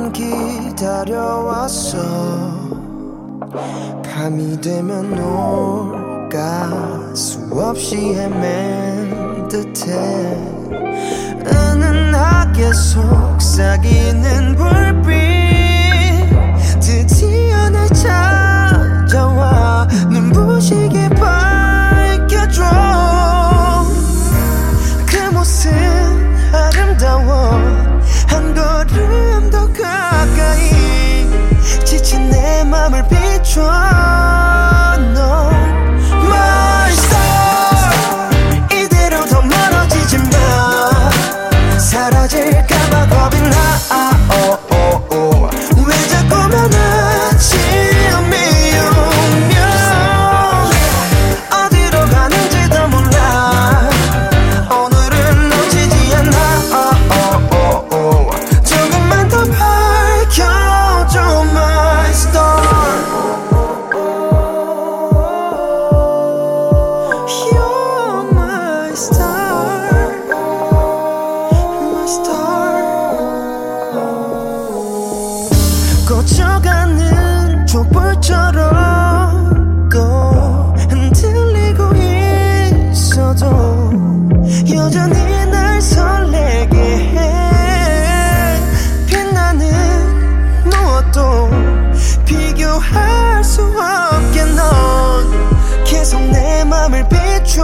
난 기다려왔어. 밤이 되면 올까 수없이 헤맨 듯해. 은은하게 속삭이는 불빛 드디어 날 찾아와 눈부시게 밝혀줘. 그 모습 아름다워. 한 걸음 더 가까이 지친 내 맘을 비춰. 너 My star 이대로 더 멀어지지 마. 사라질까봐 겁이 나. 왜 자꾸만 아침이 오면 어디로 가는지도 몰라. 오늘은 놓치지 않아. 조금만 더 밝혀줘 My star. You're my star. My star. 꺼져가는 촛불처럼 또 흔들리고 있어도 여전히 날 설레게 해. 빛나는 무엇도 비교할 수 없게 넌 계속 내 맘을 비춰.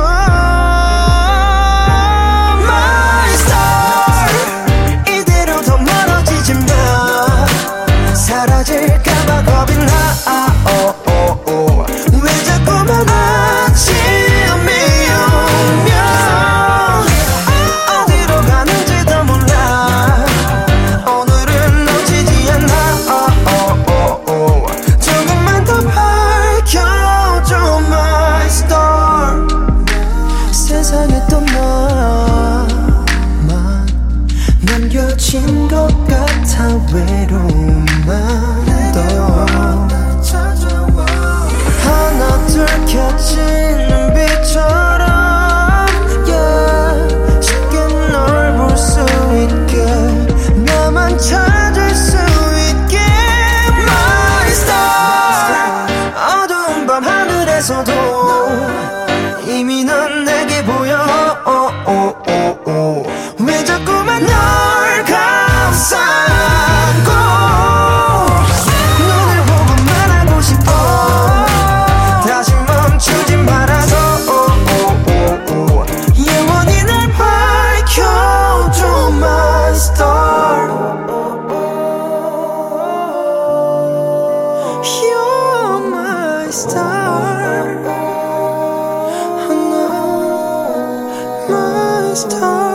My star 이대로 더 멀어지지 마. 사라질까봐 겁이 나. 왜 자꾸만 아침이 오면 어디로 가는지도 몰라. 오늘은 놓치지 않아. 조금만 더 밝혀줘 My star. 세상에 또 나만 남겨진 것 같아. 외로움만 더 하나 둘 켜진 눈빛처럼 yeah. 쉽게 널 볼 수 있게 나만 찾을 수 있게 My star. 어두운 밤 하늘에서도 이미 넌 내게 보여. 왜 자꾸만 널 감싸고 눈을 보고 말하고 싶어. 다시 멈추지 말아서 영원히 날 밝혀줘 My star. You're my star. My star.